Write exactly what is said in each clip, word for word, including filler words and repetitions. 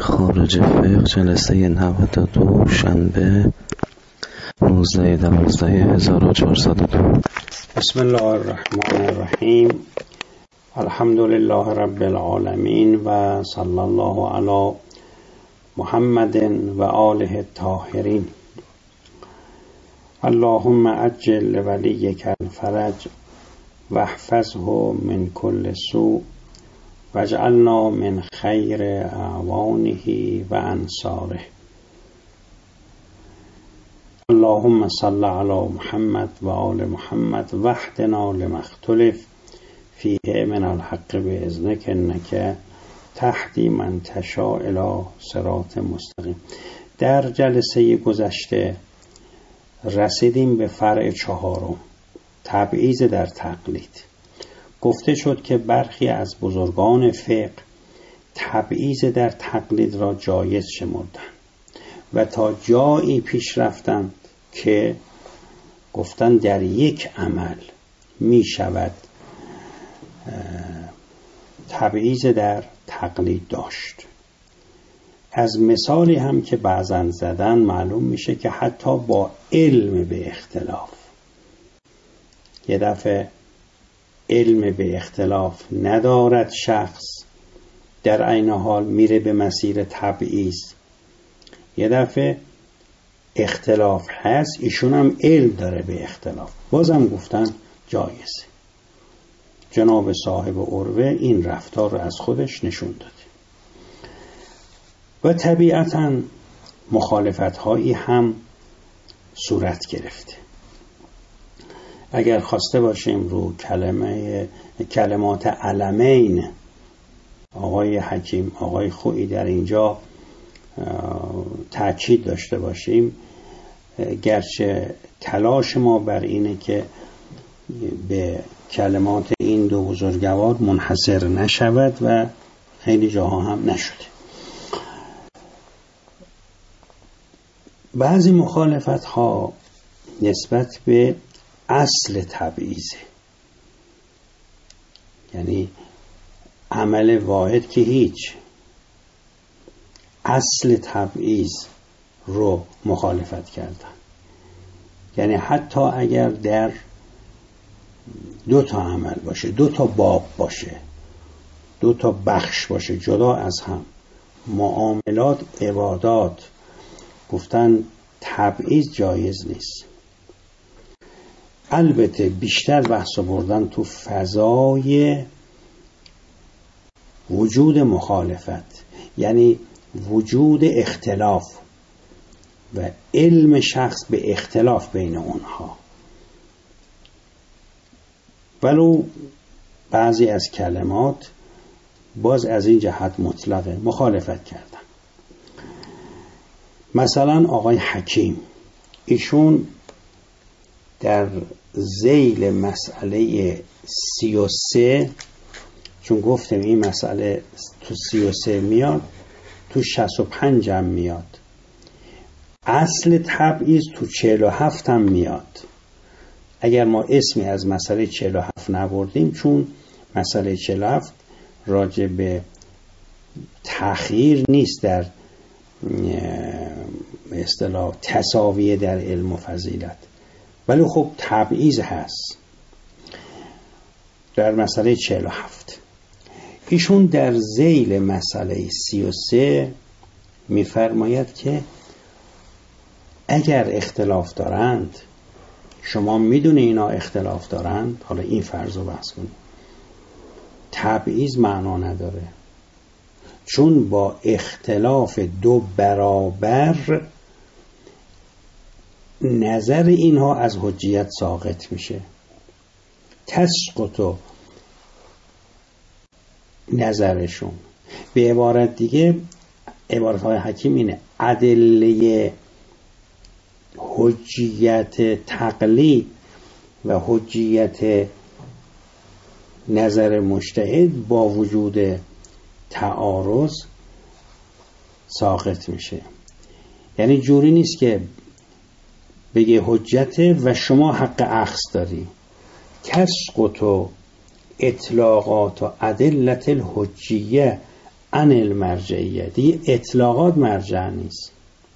خارج فقه جلسه نود و دو شنبه نوزده دوازده هزار و چهارصد و دو. بسم الله الرحمن الرحیم. الحمد لله رب العالمین و صلی الله علی محمد و آله الطاهرین. اللهم عجل لولیک الفرج واحفظه من كل سوء واجعلنا من خیر اعوانه و انصاره. اللهم صل علی محمد و آل محمد واهدنا لما اختلف فیه من الحق باذنک انک تهدی من تشاء الی صراط مستقیم. در جلسه گذشته رسیدیم به فرع چهارم، تبعیض در تقلید. گفته شد که برخی از بزرگان فقه تبعیض در تقلید را جایز شمردند و تا جایی پیش رفتند که گفتند در یک عمل می شود تبعیض در تقلید داشت. از مثالی هم که بعضن زدن معلوم میشه که حتی با علم به اختلاف، یه دفعه علم به اختلاف ندارد شخص، در عین حال میره به مسیر تبعیض. یه دفعه اختلاف هست، ایشون هم علم داره به اختلاف، بازم گفتن جایزه. جناب صاحب عروه این رفتار رو از خودش نشون داده و طبیعتاً مخالفت هایی هم صورت گرفته. اگر خواسته باشیم رو کلمه کلمات علمین آقای حکیم آقای خویی در اینجا تاکید داشته باشیم، گرچه تلاش ما بر اینه که به کلمات این دو بزرگوار منحصر نشود و خیلی جاها هم نشده. بعضی مخالفت ها نسبت به اصل تبعیضه، یعنی عمل واحد که هیچ، اصل تبعیض رو مخالفت کردن. یعنی حتی اگر در دو تا عمل باشه، دو تا باب باشه، دو تا بخش باشه جدا از هم، معاملات، عبادات، گفتن تبعیض جایز نیست. البته بیشتر بحث بردن تو فضای وجود مخالفت، یعنی وجود اختلاف و علم شخص به اختلاف بین اونها. ولو بعضی از کلمات باز از این جهت مطلقه مخالفت کردن. مثلا آقای حکیم، ایشون در ذیل مسئله سی و سه، چون گفتم این مسئله تو سی و سه میاد، تو شصت و پنج هم میاد، اصل تبعیض تو چهل و هفت هم میاد. اگر ما اسمی از مسئله چهل و هفت نبردیم، چون مسئله چهل و هفت راجع به تأخیر نیست در اصطلاح تساویه در علم و فضیلت، ولی خب تبعیض هست در مسئله چهل و هفت. ایشون در ذیل مسئله سی و سه میفرماید که اگر اختلاف دارند، شما میدونی اینا اختلاف دارند، حالا این فرض رو بحث کنید، تبعیض معنا نداره، چون با اختلاف دو برابر نظر اینها از حجیت ساقط میشه، تسقط نظرشون. به عبارت دیگه، عبارت های حکیم اینه، ادله حجیت تقلید و حجیت نظر مجتهد با وجود تعارض ساقط میشه. یعنی جوری نیست که بگه حجت و شما حق اخذ داری. تسقط اطلاقات و ادلت الحجیه عن المرجعیه. دیگه اطلاقات مرجع نیست.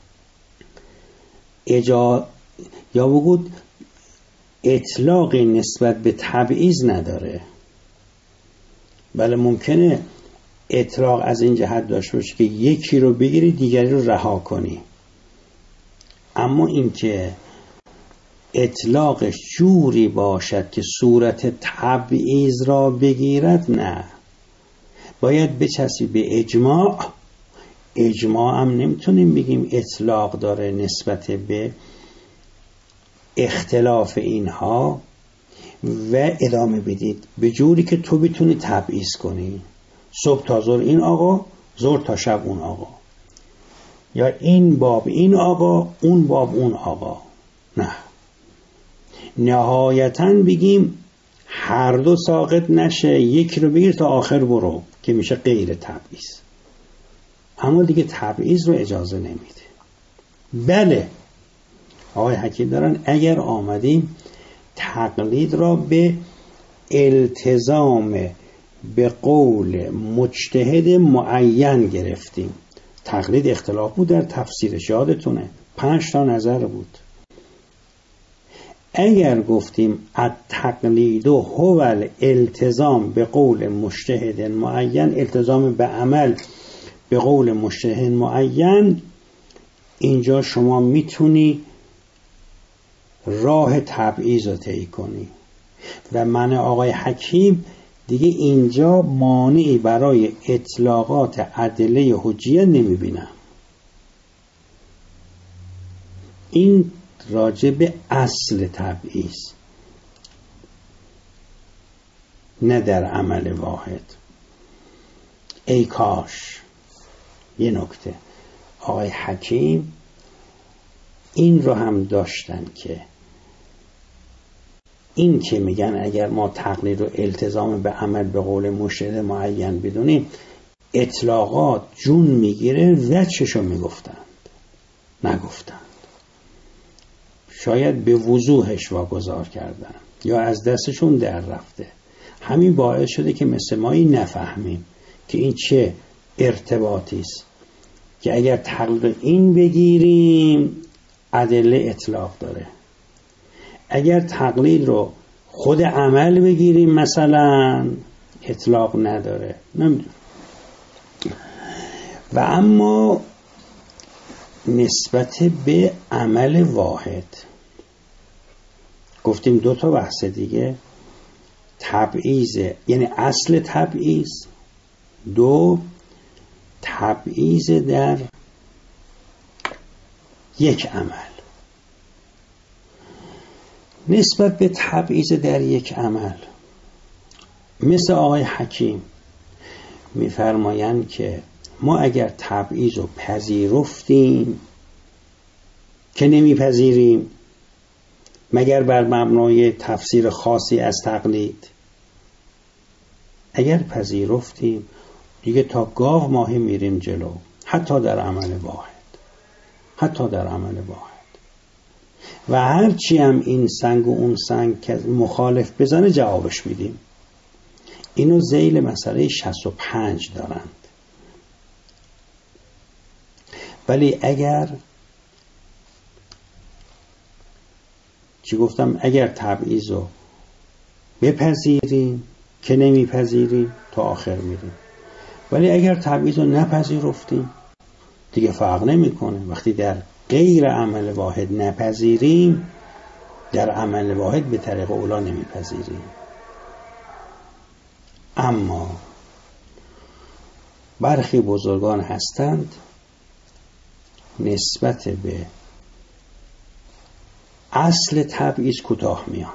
اجا یا بگود اطلاقی نسبت به تبعیض نداره. بله ممکنه اطلاق از این جهت داشته باشه که یکی رو بگیری دیگری رو رها کنی، اما اینکه اطلاقش جوری باشد که صورت تبعیض را بگیرد، نه. باید بچسبی به اجماع. اجماع هم نمیتونیم بگیم اطلاق داره نسبت به اختلاف اینها و ادامه بدید به جوری که تو بتونی تبعیض کنی. صبح تا ظهر این آقا، ظهر تا شب اون آقا، یا این باب این آقا، اون باب اون آقا. نه، نهایتاً بگیم هر دو ساقط نشه، یکی رو بگیر تا آخر برو که میشه غیر تبعیض. اما دیگه تبعیض رو اجازه نمیده. بله آقای حکیم دارن اگر آمدیم تقلید را به التزام به قول مجتهد معین گرفتیم. تقلید اختلاف بود در تفسیرش، یادتونه پنج تا نظر بود. اگر گفتیم التقلید هو الالتزام به قول مجتهد معین، التزام به عمل به قول مجتهد معین، اینجا شما میتونی راه تبعیض رو طی کنی و من آقای حکیم دیگه اینجا مانعی برای اطلاقات ادله حجیه نمیبینم. این راجع به اصل تبعیض، نه در عمل واحد. ای کاش یه نکته آقای حکیم این رو هم داشتن که این که میگن اگر ما تقلید رو التزام به عمل به قول مجتهد معین بدونیم، اطلاقات جون میگیره، وجهشو میگفتند، نگفتند. شاید به وضوحش واگذار کردن یا از دستشون در رفته. همین باعث شده که مثل مایی نفهمیم که این چه ارتباطی است که اگر تقلید این بگیریم ادله اطلاق داره، اگر تقلید رو خود عمل بگیریم مثلا اطلاق نداره. نمیدونم. و اما نسبت به عمل واحد گفتیم دو تا بحث دیگه، تبعیض یعنی اصل تبعیض، دو تبعیض در یک عمل. نسبت به تبعیض در یک عمل مثل آقای حکیم میفرمایند که ما اگر تبعیض رو پذیرفتیم که نمیپذیریم مگر بر مبنای تفسیر خاصی از تقلید، اگر پذیرفتیم دیگه تا گاو ماهی میریم جلو، حتی در عمل واحد، حتی در عمل واحد. و هرچی هم این سنگ و اون سنگ که مخالف بزنه جوابش میدیم. اینو ذیل مسئله شصت و پنج دارند. ولی اگر چی گفتم، اگر تبعیض رو بپذیریم که نمیپذیریم تا آخر میریم، ولی اگر تبعیض رو نپذیرفتیم دیگه فرق نمیکنه. وقتی در غیر عمل واحد نپذیریم، در عمل واحد به طریق اولا نمیپذیریم. اما برخی بزرگان هستند نسبت به اصل تبعیض کوتاه میان.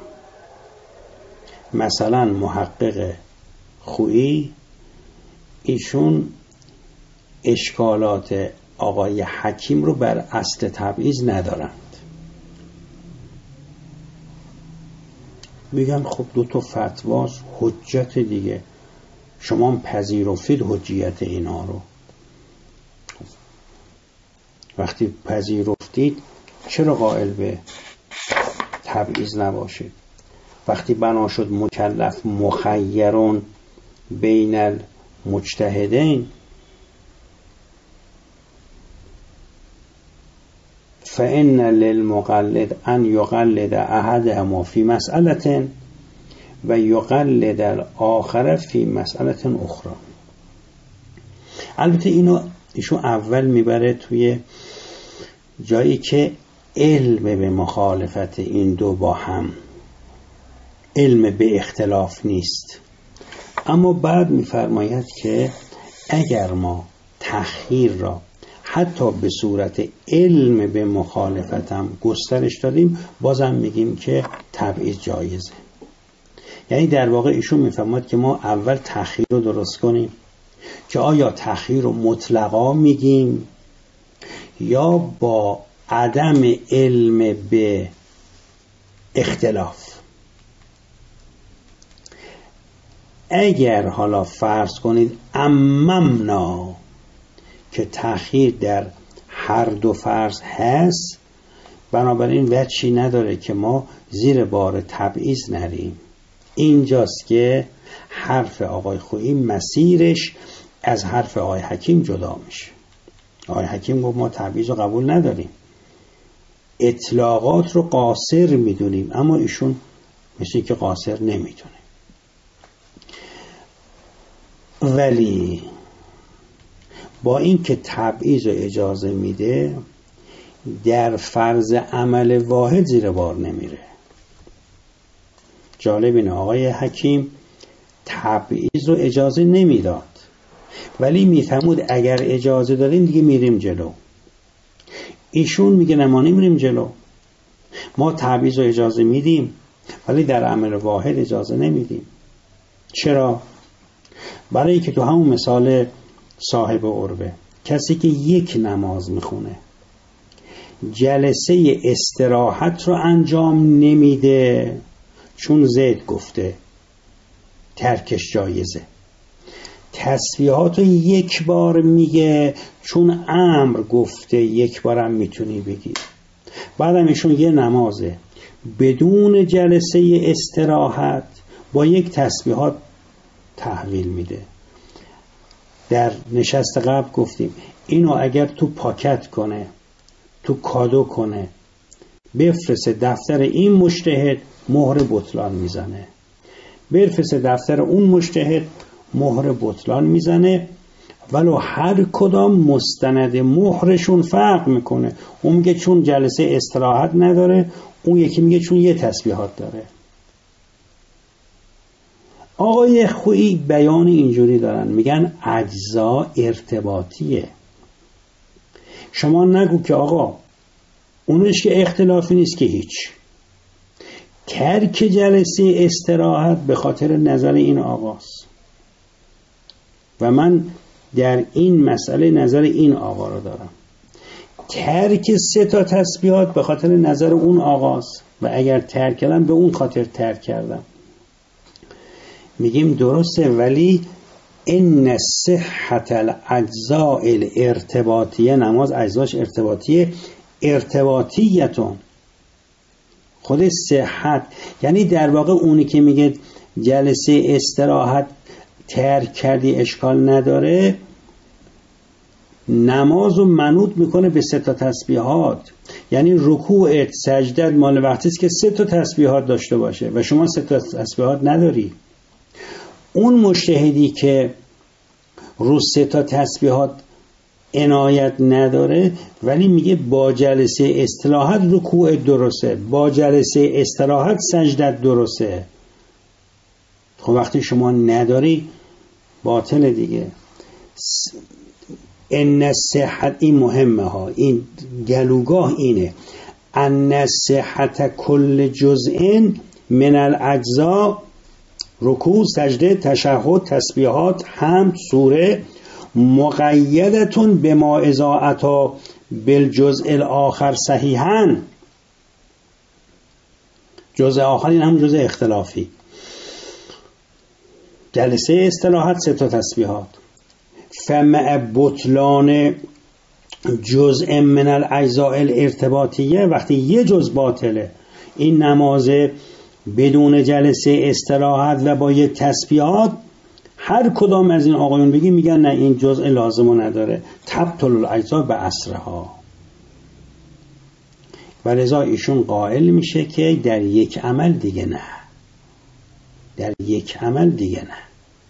مثلا محقق خویی، ایشون اشکالات آقای حکیم رو بر اصل تبعیض ندارند. میگن خب دو تا فتواست، حجت دیگه، شما پذیرفتید حجیت اینا رو. وقتی پذیرفتید چرا قائل به تبعیض نباشید؟ وقتی بنا شد مکلف مخیرون بین المجتهدین، فإن للمقلد ان یقلد احدهما فی مسئله و یقلد الاخر فی مسئله اخرى. البته اینو ایشون اول میبره توی جایی که علم به مخالفت این دو با هم، علم به اختلاف نیست، اما بعد میفرماید که اگر ما تخییر را حتی به صورت علم به مخالفت هم گسترش دادیم بازم میگیم که تبعیض جایزه. یعنی در واقع ایشون میفرماید که ما اول تخییر رو درست کنیم که آیا تخییر رو مطلقا میگیم یا با عدم علم به اختلاف. اگر حالا فرض کنید عممنا که تأخیر در هر دو فرض هست، بنابراین وجهی نداره که ما زیر بار تبعیض نریم. اینجاست که حرف آقای خویی مسیرش از حرف آقای حکیم جدا میشه. آقای حکیم گفت ما تبعیض رو قبول نداریم، اطلاقات رو قاصر میدونیم، اما ایشون مثل که قاصر نمیدونه. ولی با این که تبعیض رو اجازه میده در فرض عمل واحد زیر بار نمیره. جالب اینه آقای حکیم تبعیض رو اجازه نمیداد ولی میفهمود اگر اجازه داریم دیگه میریم جلو. ایشون میگه نه ما نمیریم جلو، ما تبعیض رو اجازه میدیم ولی در عمل واحد اجازه نمیدیم. چرا؟ برای که تو همون مثال صاحب عربه، کسی که یک نماز میخونه جلسه استراحت رو انجام نمیده چون زید گفته ترکش جایزه، تسبیحات رو یک بار میگه چون امر گفته یک بارم میتونی بگی، بعدم ایشون یه نمازه بدون جلسه استراحت با یک تسبیحات تحویل میده. در نشست قبل گفتیم اینو اگر تو پاکت کنه، تو کادو کنه، بفرسته دفتر این مجتهد، مهر بطلان میزنه، بفرسته دفتر اون مجتهد، مهر بطلان میزنه، ولو هر کدام مستند مهرشون فرق میکنه. اون میگه چون جلسه استراحت نداره، اون یکی میگه چون یه تسبیحات داره. آقای خویی بیان اینجوری دارن، میگن اجزا ارتباطیه. شما نگو که آقا اونش که اختلافی نیست که هیچ، ترک جلسه استراحت به خاطر نظر این آقاست و من در این مسئله نظر این آقا رو دارم، ترک سه تا تسبیحات به خاطر نظر اون آقاست و اگر ترک کردم به اون خاطر ترک کردم. میگیم درسته، ولی ان صحت الاجزاء الارتباطیه، نماز اجزاش ارتباطیه، ارتباطیتون خود صحت، یعنی در واقع اونی که میگه جلسه استراحت ترک کردی اشکال نداره، نماز رو منوط میکنه به سه تا تسبیحات. یعنی رکوعت سجدت مال وقتی است که سه تا تسبیحات داشته باشه و شما سه تا تسبیحات نداری. اون مجتهدی که رو سه تا تسبیحات عنایت نداره ولی میگه با جلسه استراحت رکوع درسته، با جلسه استراحت سجدت درسته. خب وقتی شما نداری باطل دیگه. ان صحت، این مهمه ها، این گلوگاه اینه، ان صحت کل جزء من الاجزاء، رکوع، سجده، تشهد، تسبیحات، حمد، سوره، مقیدتون به ما اذا اتی بالجزء الاخر صحیحا. جزء آخر این هم جزء اختلافی. جلسه استراحت سه تا تسبیحات، فمع بطلان جزء من الاجزاء الارتباطیه، وقتی یه جزء باطله، این نماز بدون جلسه استراحت و با یک تسبیحات، هر کدام از این آقایون بگی میگن نه این جزء لازمو نداره، تبطل الاجزاء به اسرها. و لذا ایشون قائل میشه که در یک عمل دیگه نه، در یک عمل دیگه نه.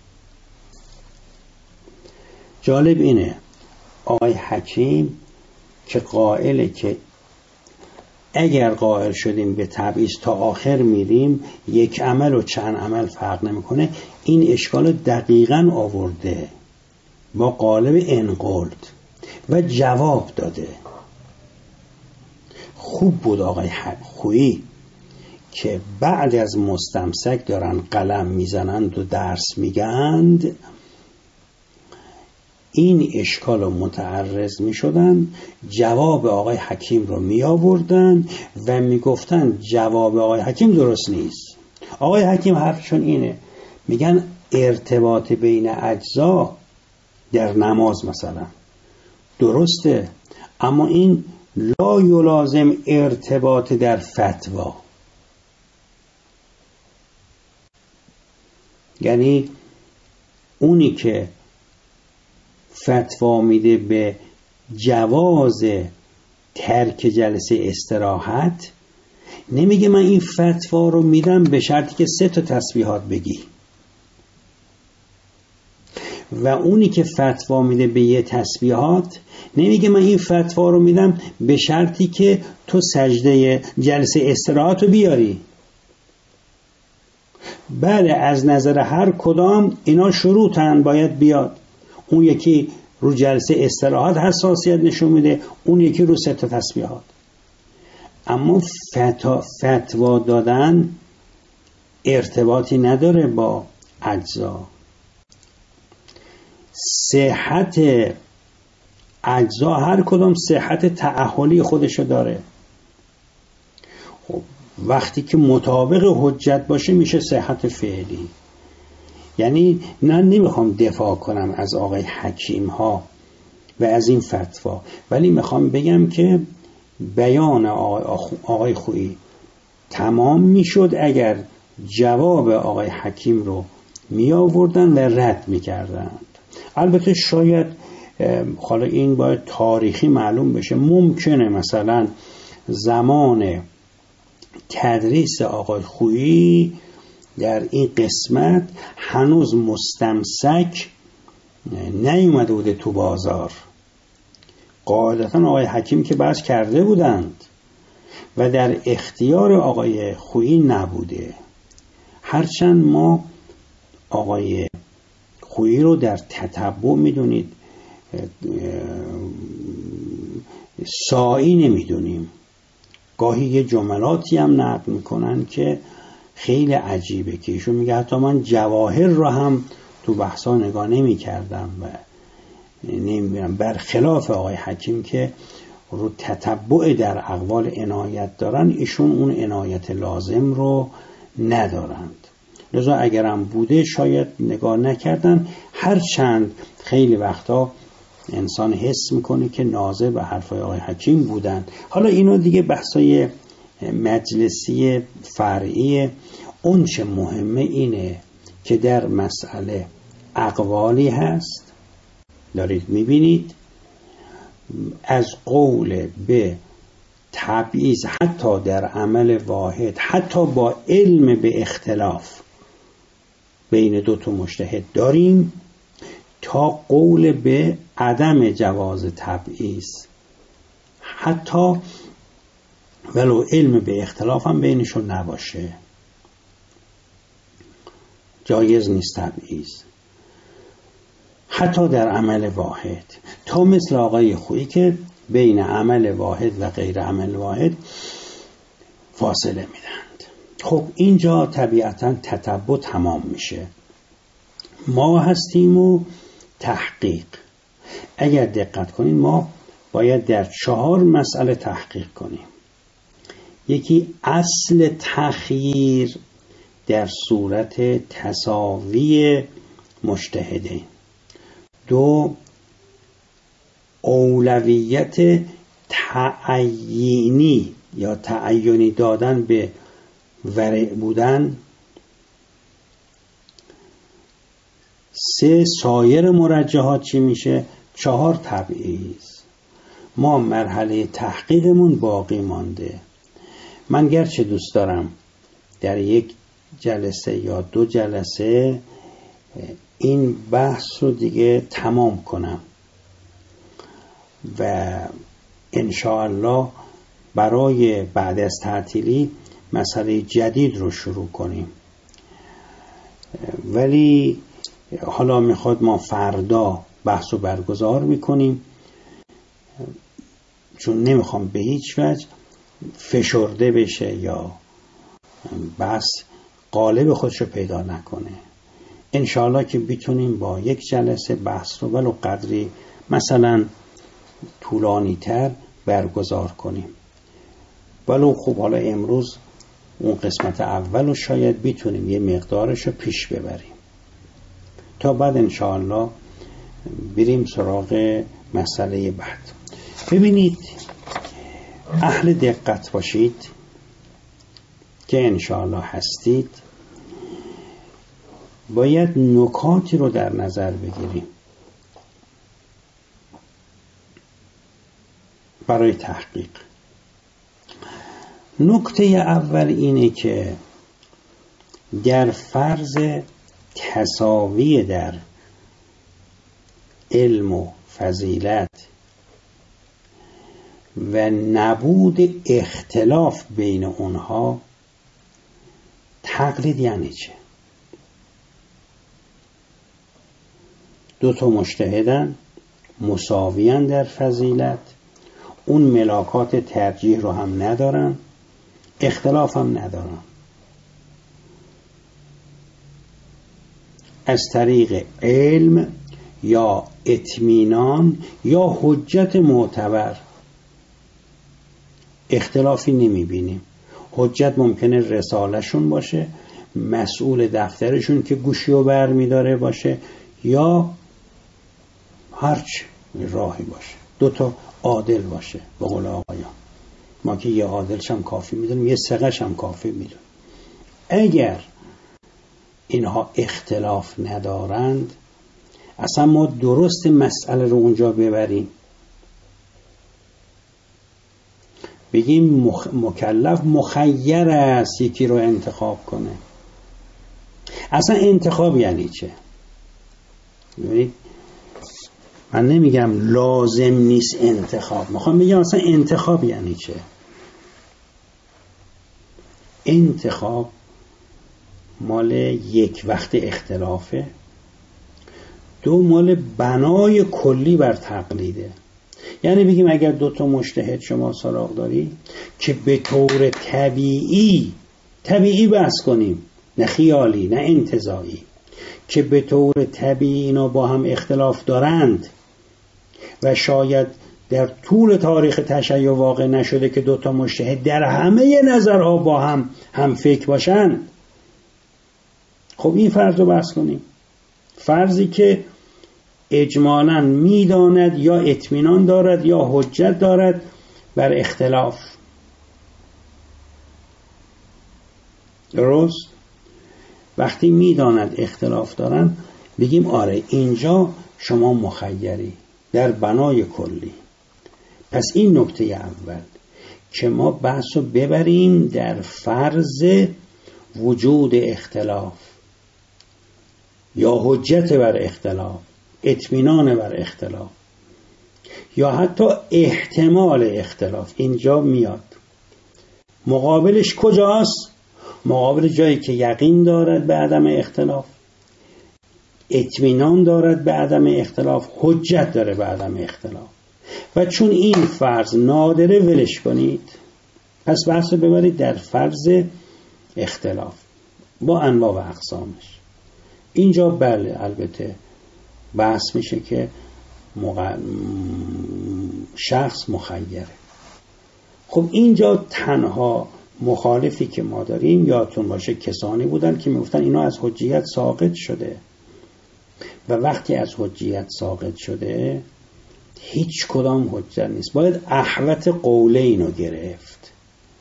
جالب اینه آقای حکیم که قائله که اگر قائل شدیم به تبعیض تا آخر میریم، یک عمل و چند عمل فرق نمیکنه، این اشکال دقیقاً آورده با قالب انقلد و جواب داده. خوب بود آقای خویی که بعد از مستمسک دارن قلم میزنند و درس میگند، این اشکال رو متعرض می شدن، جواب آقای حکیم رو می آوردن و می گفتن جواب آقای حکیم درست نیست. آقای حکیم حرفشون اینه، میگن ارتباط بین اجزا در نماز مثلا درسته، اما این لا یلازم ارتباط در فتوا. یعنی اونی که فتوا میده به جواز ترک جلسه استراحت، نمیگه من این فتوا رو میدم به شرطی که سه تا تسبیحات بگی، و اونی که فتوا میده به یه تسبیحات نمیگه من این فتوا رو میدم به شرطی که تو سجده جلسه استراحت رو بیاری. بله، از نظر هر کدام اینا شروطن باید بیاد. اون یکی رو جلسه استراحت حساسیت نشون میده، اون یکی رو سه تا تسبیحات. اما فتا فتوا دادن ارتباطی نداره با اجزا. صحت اجزا هر کدام صحت تأهلی خودشو داره. خب وقتی که مطابق حجت باشه میشه صحت فعلی. یعنی نه نمیخوام دفاع کنم از آقای حکیم ها و از این فتوا، ولی میخوام بگم که بیان آقای, آقای خویی تمام میشد اگر جواب آقای حکیم رو می آوردن و رد می کردند. البته شاید حالا این باید تاریخی معلوم بشه، ممکنه مثلا زمان تدریس آقای خویی در این قسمت هنوز مستمسک نیومده بوده تو بازار، قاعدتا آقای حکیم که بحث کرده بودند و در اختیار آقای خویی نبوده. هرچند ما آقای خویی رو در تتبع میدونید سائی نمیدونیم، گاهی یه جملاتی هم نقل میکنن که خیلی عجیبه که ایشون میگه حتی من جواهر رو هم تو بحثا نگاه نمی کردم و نمیدونم، برخلاف آقای حکیم که رو تتبع در اقوال عنایت دارن، ایشون اون عنایت لازم رو ندارند. لذا اگرم بوده شاید نگاه نکردن، هرچند خیلی وقتا انسان حس میکنه که ناظر به حرفای آقای حکیم بودن. حالا اینو دیگه بحثای مجلسی فرعی. اون چه مهمه اینه که در مسئله اقوالی هست، دارید میبینید از قول به تبعیض حتی در عمل واحد، حتی با علم به اختلاف بین دو تا مجتهد داریم، تا قول به عدم جواز تبعیض، حتی ولو علم به اختلاف هم بینشون نباشه، جایز نیست تبعیض حتی در عمل واحد، تا مثل آقای خویی که بین عمل واحد و غیر عمل واحد فاصله میدند. خب اینجا طبیعتا تتبع تمام میشه. ما هستیم و تحقیق. اگر دقت کنید ما باید در چهار مسئله تحقیق کنیم. یکی اصل تخییر در صورت تساوی مجتهدین. دو، اولویت تعیینی یا تعیینی دادن به ورع بودن. سه، سایر مرجحات چی میشه؟ چهار، تبعیض. ما مرحله تحقیقمون باقی مانده. من گرچه دوست دارم در یک جلسه یا دو جلسه این بحث رو دیگه تمام کنم و انشاءالله برای بعد از تعطیلی مسئله جدید رو شروع کنیم، ولی حالا میخواد ما فردا بحث رو برگزار میکنیم، چون نمیخوام به هیچ وجه فشرده بشه یا بحث قالب خودش رو پیدا نکنه. انشاءالله که بتونیم با یک جلسه بحث رو ولو قدری مثلا طولانی تر برگزار کنیم. ولو خوب حالا امروز اون قسمت اول رو شاید بتونیم یه مقدارش رو پیش ببریم تا بعد انشاءالله بریم سراغ مسئله بعد. ببینید اهل دقت باشید که انشاءالله هستید، باید نکاتی رو در نظر بگیریم برای تحقیق. نکته اول اینه که در فرض تساوی در علم و فضیلت و نبود اختلاف بین اونها، تقلید یعنی چه؟ دو تا مجتهدن مساویان در فضیلت، اون ملاکات ترجیح رو هم ندارن، اختلاف هم ندارن، از طریق علم یا اطمینان یا حجت معتبر اختلافی نمی بینیم. حجت ممکنه رسالشون باشه، مسئول دفترشون که گوشی و بر می داره باشه، یا هرچی راهی باشه، دوتا عادل باشه. به قول آقایان ما که یه عادلش هم کافی میدونیم، یه ثقه‌ش هم کافی میدونیم. اگر اینها اختلاف ندارند، اصلا ما درست مسئله رو اونجا ببریم بگیم مخ... مکلف مخیر است یکی رو انتخاب کنه. اصلا انتخاب یعنی چه؟ ببینید من نمیگم لازم نیست انتخاب، میخوام بگم اصلا انتخاب یعنی چه. انتخاب مال یک وقت اختلافه، دو مال بنای کلی بر تقلیده. یعنی بگیم اگر دو تا مجتهد شما سراغ داری که به طور طبیعی طبیعی بحث کنیم، نه خیالی نه انتزاعی، که به طور طبیعی اینا با هم اختلاف دارند و شاید در طول تاریخ تشیع واقع نشده که دو تا مجتهد در همه نظرها با هم هم فکر باشن، خب این فرض رو بحث کنیم. فرضی که اجمالاً میداند یا اطمینان دارد یا حجت دارد بر اختلاف. درست؟ وقتی میداند اختلاف دارن بگیم آره اینجا شما مخیری در بنای کلی. پس این نکته اول که ما بحث رو ببریم در فرض وجود اختلاف یا حجت بر اختلاف، اطمینان بر اختلاف، یا حتی احتمال اختلاف. اینجا میاد مقابلش کجاست؟ مقابل جایی که یقین دارد به عدم اختلاف، اطمینان دارد به عدم اختلاف، حجت داره به عدم اختلاف. و چون این فرض نادره ولش کنید، پس بحث رو ببرید در فرض اختلاف با انواع و اقسامش. اینجا بله البته بحث میشه که مغ... شخص مخیره. خب اینجا تنها مخالفی که ما داریم یادتون باشه کسانی بودن که میگفتن اینا از حجیت ساقط شده، و وقتی از حجیت ساقط شده هیچ کدام حجت نیست، باید احوط قولین رو گرفت.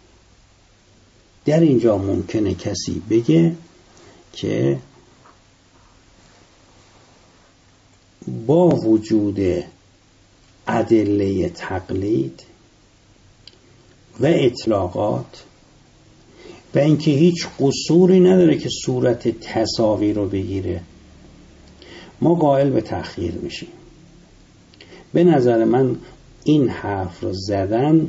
در اینجا ممکنه کسی بگه که با وجود ادله تقلید و اطلاقات و اینکه هیچ قصوری نداره که صورت تساوی رو بگیره، ما قائل به تأخیر میشیم. به نظر من این حرف رو زدن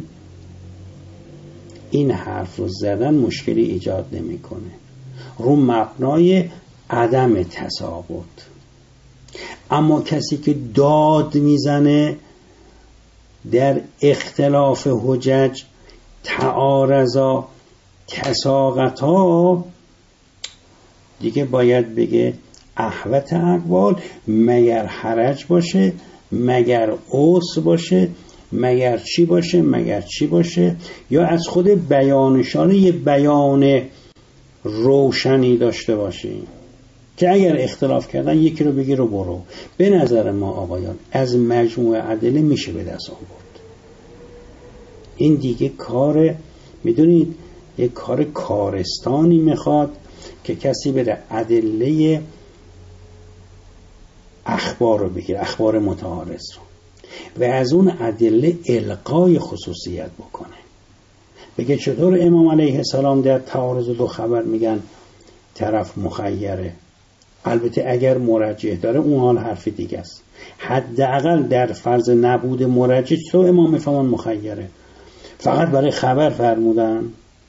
این حرف رو زدن مشکلی ایجاد نمیکنه رو مبنای عدم تساوت. اما کسی که داد میزنه در اختلاف حجج، تعارضا، تساقطا، دیگه باید بگه احوط اقوال مگر حرج باشه، مگر عوض باشه، مگر چی باشه، مگر چی باشه، یا از خود بیانشان یه بیان روشنی داشته باشیم که اگر اختلاف کردن یکی رو بگیر و برو. به نظر ما آقایان از مجموع ادله میشه به دست آورد. این دیگه کار، میدونید، یک کار کارستانی میخواد که کسی بره ادله اخبار رو بگیره، اخبار متعارض رو، و از اون ادله القای خصوصیت بکنه. بگه چطور امام علیه السلام در تعارض دو خبر میگن طرف مخیره؟ البته اگر مرجح داره اون حال حرف دیگه است. حداقل در فرض نبود مرجح تو امام میفهمن مخیره. فقط برای خبر فرمودن،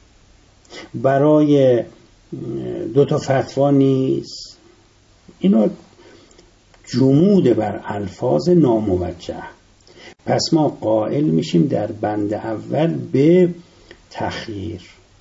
برای دو تا فتوا نیست. اینا جمود بر الفاظ ناموجه. پس ما قائل میشیم در بند اول به تخییر.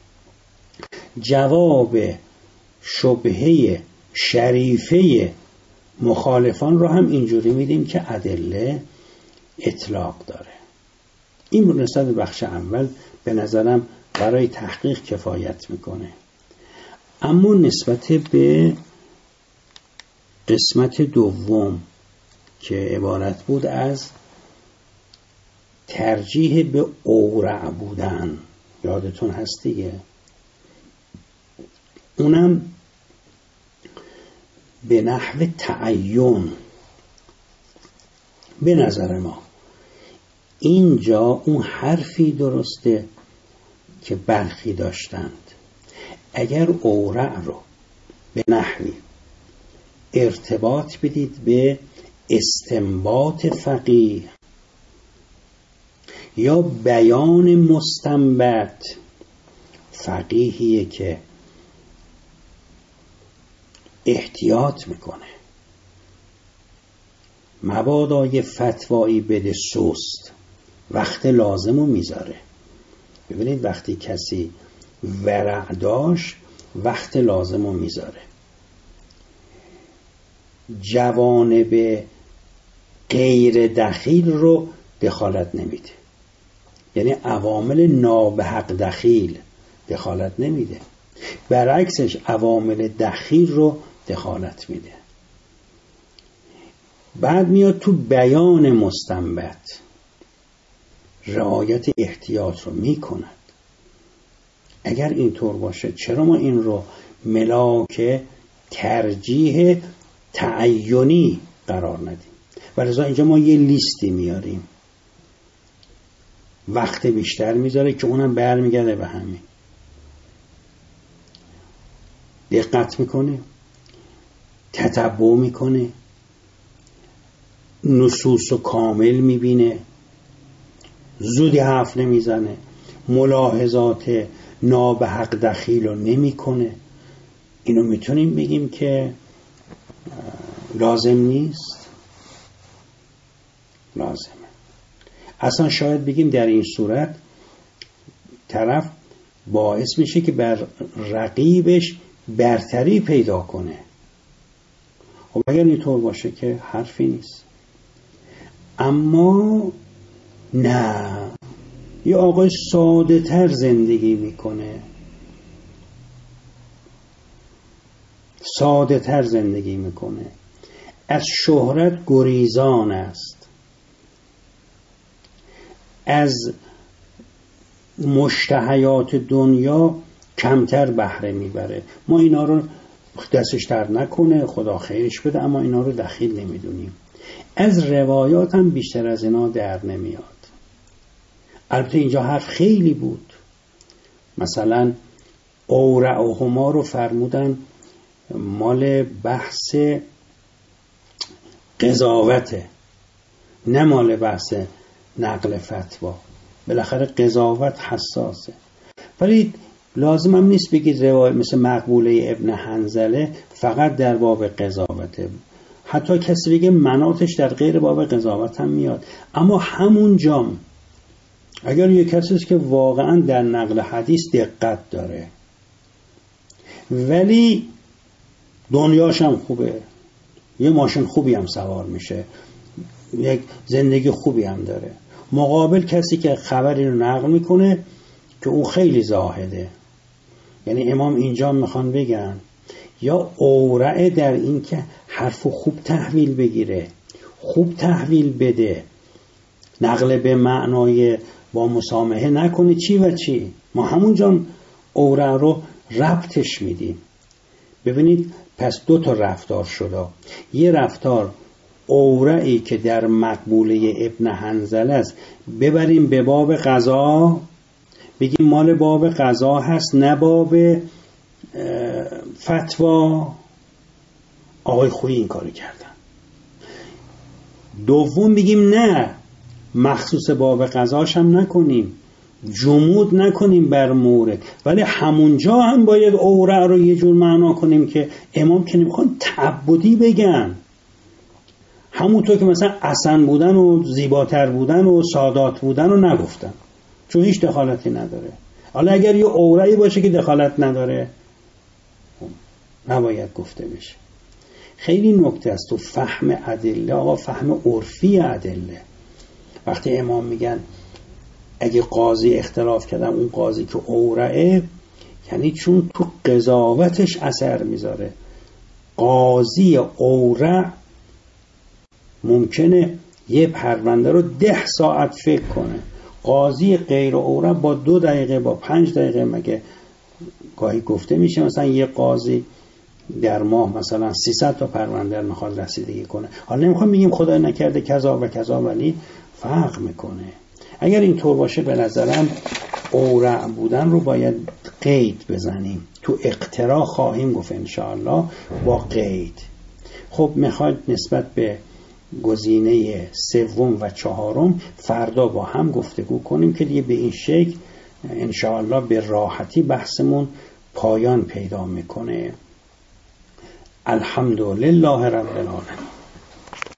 جواب شبهه شریفه مخالفان رو هم اینجوری میدیم که ادله اطلاق داره. این رو نسبت به بخش اول به نظرم برای تحقیق کفایت میکنه. اما نسبت به قسمت دوم که عبارت بود از ترجیح به اورع بودن، یادتون هست دیگه، اونم به نحو تعین. به نظر ما اینجا اون حرفی درسته که برخی داشتند. اگر اورع رو به نحوی ارتباط بدید به استنباط فقیه یا بیان مستنبط، فقیهیه که احتیاط میکنه مبادا یه فتوایی بده سست، وقت لازمو میذاره. ببینید وقتی کسی ورع داشت وقت لازمو میذاره. جوانب غیر دخیل رو دخالت نمیده، یعنی عوامل نابحق دخیل دخالت نمیده، برعکسش عوامل دخیل رو دخالت میده. بعد میاد تو بیان مستنبط رعایت احتیاط رو میکند. اگر اینطور باشه چرا ما این رو ملاک ترجیح تعینی قرار ندیم؟ ولذا اینجا ما یه لیستی میاریم، وقت بیشتر میذاره که اونم برمیگرده به همین. دقت میکنه، تتبع میکنه، نصوص رو کامل میبینه، زودی حرف نمیزنه، ملاحظات نابحق دخیل رو نمیکنه. اینو میتونیم بگیم که لازم نیست؟ لازمه. اصلا شاید بگیم در این صورت طرف باعث میشه که بر رقیبش برتری پیدا کنه. خب اگر اینطور باشه که حرفی نیست. اما نه، یه آقای ساده تر زندگی میکنه، ساده تر زندگی میکنه، از شهرت گریزان است، از مشتهیات دنیا کمتر بهره میبره. ما اینا رو دستش در نکنه، خدا خیرش بده، اما اینا رو دخیل نمیدونیم. از روایات هم بیشتر از اینا در نمیاد. البته اینجا حرف خیلی بود. مثلا اورعهما رو فرمودن مال بحث قضاوته، نه مال بحث نقل فتوا. بالاخره قضاوت حساسه. ولی لازم هم نیست بگید روایت مثل مقبوله ابن حنظله فقط در باب قضاوته. حتی کسی بگه مناطش در غیر باب قضاوت هم میاد. اما همون جام اگر یک کسی است که واقعا در نقل حدیث دقت داره ولی دنیاش هم خوبه، یه ماشین خوبی هم سوار میشه، یک زندگی خوبی هم داره، مقابل کسی که خبری رو نقل میکنه که او خیلی زاهده. یعنی امام اینجا میخوان بگن یا اورعه در این که حرف خوب تحویل بگیره، خوب تحویل بده، نقل به معنای با مسامحه نکنه چی و چی. ما همونجا اورع رو ربطش میدیم. ببینید پس دو تا رفتار شده. یه رفتار اورعی که در مقبوله ابن حنظله است ببریم به باب قضا، بگیم مال باب قضا هست نه باب فتوا. آقای خویی این کاری کردن. دوم بگیم نه مخصوص باب قضاش هم نکنیم، جمود نکنیم بر مورد، ولی همونجا هم باید اورع رو یه جور معنا کنیم که امام که نمیخوان تعبدی بگن. همونطور که مثلا حسن بودن و زیباتر بودن و سادات بودن رو نگفتن چون هیچ دخالتی نداره. حالا اگر یه اورعی باشه که دخالت نداره نباید گفته بشه. خیلی نکته است تو فهم ادله. آقا فهم عرفی ادله. وقتی امام میگن اگه قاضی اختلاف کردن اون قاضی که اورعه، یعنی چون تو قضاوتش اثر میذاره. قاضی اورع ممکنه یه پرونده رو ده ساعت فکر کنه. قاضی غیر اورع با دو دقیقه با پنج دقیقه، مگه گاهی گفته میشه مثلا یه قاضی در ماه مثلا سیصد تا پرونده رو میخواد رسیدگی کنه. حالا نمیخوام بگیم خدای نکرده کذا و کذا، ولی فرق میکنه. اگر اینطور باشه به نظرم اورع بودن رو باید قید بزنیم. تو اقترا خواهیم گفت انشاءالله با قید. خب میخواید نسبت به گزینه سوم و چهارم فردا با هم گفتگو کنیم که دیگه به این شکل انشاءالله به راحتی بحثمون پایان پیدا میکنه. الحمدلله رب العالمین.